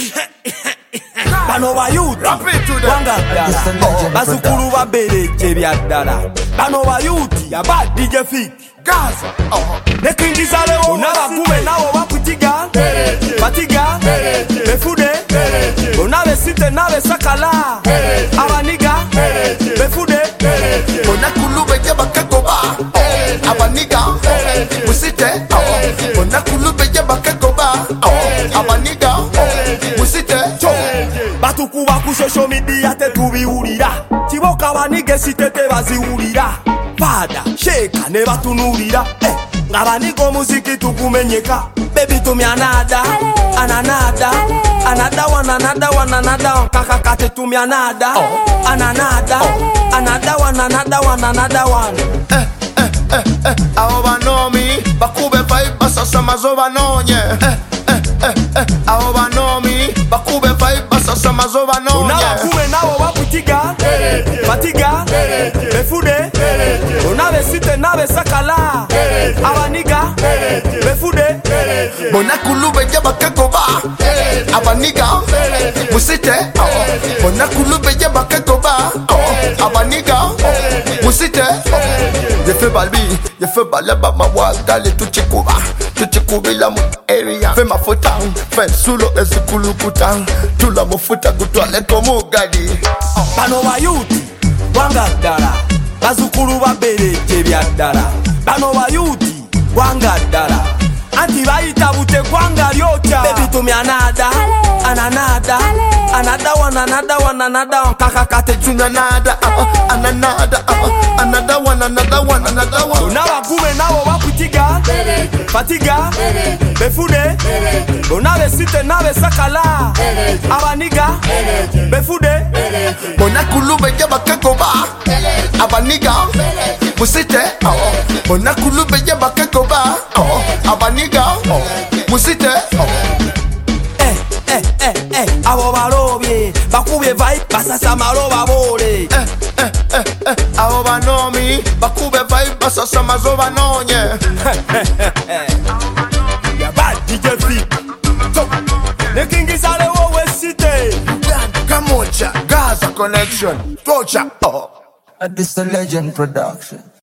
Bano bayuti wanga ddala bazukulu babereje byaddala. Bano bayuti yaba DJ Fik Gaza nekingizalewo unabagube nawo bakutiga batiga befude unabe site nabe sakala abaniga befude onakulube jabakagoba abaniga musite onakulube jabakagoba abaniga musite batukuba ku social media tetubiwulira kiboka banige sitete baziwulira fada sheka ne batunulira nga baniga omuziki tukumenyeka baby tumyanada ananada anada wananada kakakate tumyanada ananada anada wananada wan aho banomi bakube vibe basasa mazo banonye aho banomi bakube vibe basasa mazo banonye unabakube nawo bakutiga batiga befude unabe site nabe sakala abaniga befude onakulube jabakagoba abaniga musite onakulube jabakagoba abaniga musite yefe balbi yefe balaba mawagale tuchikubila mu area fe mafuta fe sulo ezikulukuta tula mufuta gutwale komugadi. Bano bayuti wanga ddala bazukulu babereje byaddala. Bano bayuti wanga ddala anti bayita bute kwanga lyota baby tumyanada ananada anada wananada kakakate tunyanada ananada anada wananada unabagume nawo bakutiga fatiga befude unabe site nabe sakala abaniga befude onakulube jabakagoba abaniga musite onakulube jabakagoba abaniga musite abo balobye bakubye vibe basasa maloba bole abo banomi bakube vibe basasa mazo banonye yaba DJ Fik nekingizalewo wesite Kamocha Gaza connection torture This a legend production.